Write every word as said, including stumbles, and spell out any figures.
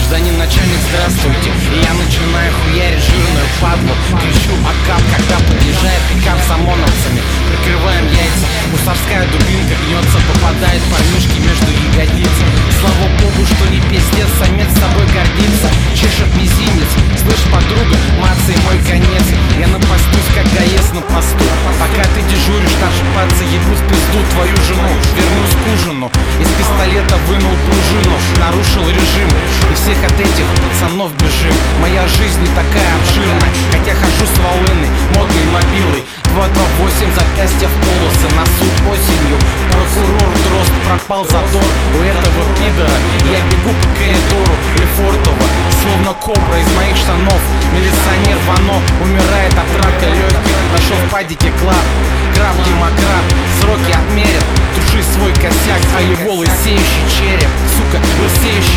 Гражданин начальник, здравствуйте. И я начинаю хуярить жирную падлу. Кричу акап, когда подъезжает пикап с ОМОНовцами. Прикрываем яйца, мусорская дубинка гнется, попадает парнишки между ягодиц. Слава богу, что не пиздец, самец собой гордится. Чешет мизинец, слышь, подруга, мацы мой конец. Я напастусь, как гаец на посту. Пока ты дежуришь, наши пацы ебут в пизду твою жену. Вернусь к ужину, из пистолета вынул пружину. Нарушил режим, и всех от этих пацанов бежим. Моя жизнь не такая обширная, хотя хожу с волыной, модной мобилой. Два два восемь, запястья в полосы, на суд осенью. Прокурор дрозд, пропал задор у этого пидора. Я бегу по коридору Лефортово, словно кобра из моих штанов. Милиционер Вано умирает от рака легких. Нашел в падике клад, краб-демократ. Сроки отмерят, туши свой косяк, а его лысеющий череп. Сука, лысеющий